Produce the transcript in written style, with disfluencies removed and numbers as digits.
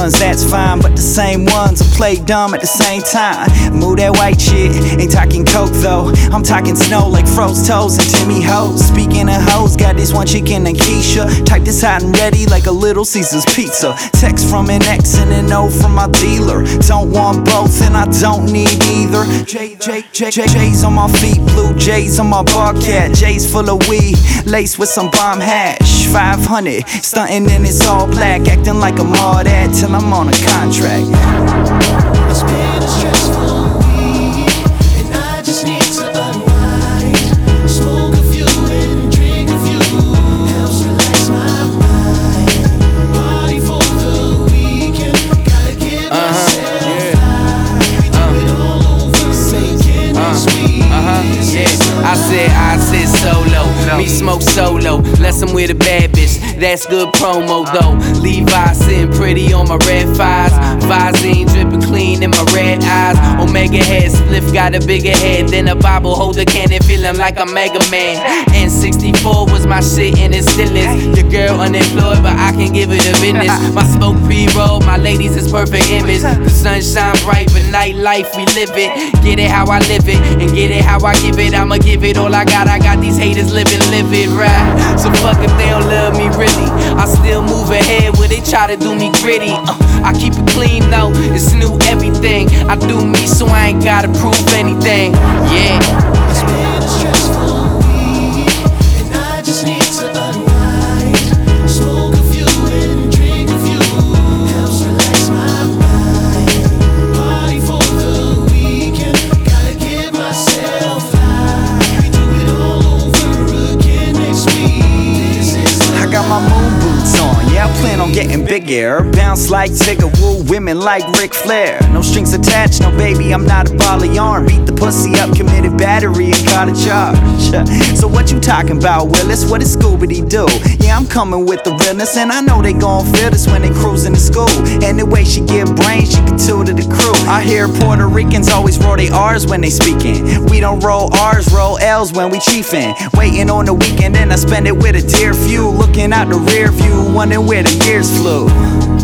ones, that's fine, but the same ones will play dumb at the same time. Move that white shit, ain't talking coke though. I'm talking snow like froze toes and Timmy Hoes. Speaking of hoes, got this one chicken and Keisha. Type this hot and ready like a Little Caesars pizza. Text from an X and an O from my dealer. Don't want both and I don't need either. J's on my feet, blue J's on my bar cat. J's full of weed, laced with some bomb hash. 500, stunting and it's all black. Acting like I'm all that till I'm on a contract. It's been a stressful week, and I just need to unwind. Smoke a few and drink a few, helps relax my mind. Party for the weekend, gotta get myself high. We do it all over again next week. I said solo, me smoke solo, less I'm with a bad bitch, that's good promo though. Levi sitting pretty on my red fives, Visine dripping clean in my red eyes. Omega head, spliff got a bigger head than a Bible holder cannon, feeling like I'm Mega Man. N64 was my shit and it still is. Your girl unemployed but I can give it a business. My smoke pre-roll, my ladies is perfect image. The sun shine bright but nightlife we live it. Get it how I live it and get it how I give it. I'ma give it all I got these haters living livid, right? So fuck if they don't love me really, I still move ahead where they try to do me gritty. I keep it clean though, it's new everything. I do me so I ain't gotta prove anything, yeah. It's been a stressful week, and I just need to unwind. Smoke a few and drink a few, helps relax my mind. Party for the weekend, gotta get myself high. We do it all over again next week. I got my moon boots on, yeah, I plan on getting bigger. Bounce like Tigger, woo women like Ric Flair. No strings attached, no baby, I'm not a ball of yarn. Beat the pussy up, committed battery and caught a charge. So what you talking about, Willis? What is Scooby do? Yeah, I'm coming with the realness, and I know they gon' feel this when they cruising to school. And the way she give brains, she can tutor the crew. I hear Puerto Ricans always roll they R's when they speaking. We don't roll R's, roll L's when we chiefin'. Waiting on the weekend and I spend it with a dear few. Looking out the rear view, wondering where the years flew.